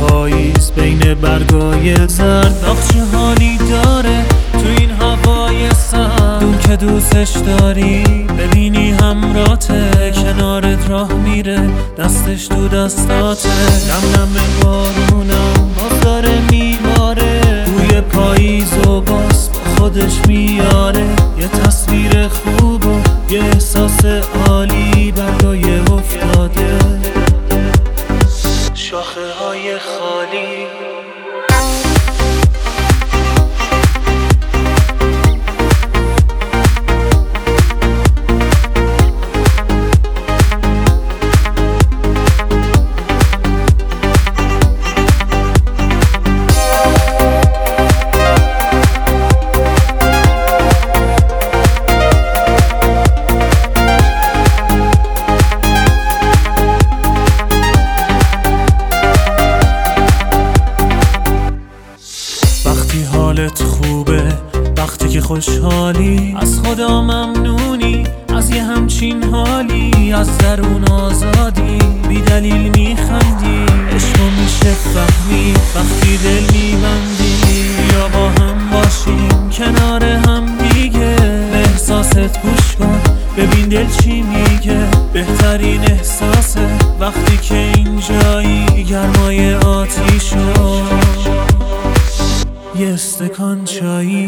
پاییز بین برگای زرد آخ چه حالی داره تو این هوای سرد. اون که دوستش داری ببینی همراته، کنارت راه میره دستش تو دستاته. نم نم بارونم باز داره میباره، بوی پاییز و باز با خودش میاره. یه تصویر خوب و یه احساس عالی برگای افتاده شاخه های خالی. وقتی حالت خوبه، وقتی که خوشحالی، از خدا ممنونی از یه همچین حالی. از درون آزادی بی دلیل میخندی، عشقو میشه فهمی وقتی دل میبندی. یا با هم باشیم کنار هم دیگه، به احساست گوش کن ببین دل چی میگه. بهترین احساسه وقتی که اینجایی، گرمای آتیشو یه استکان چایی.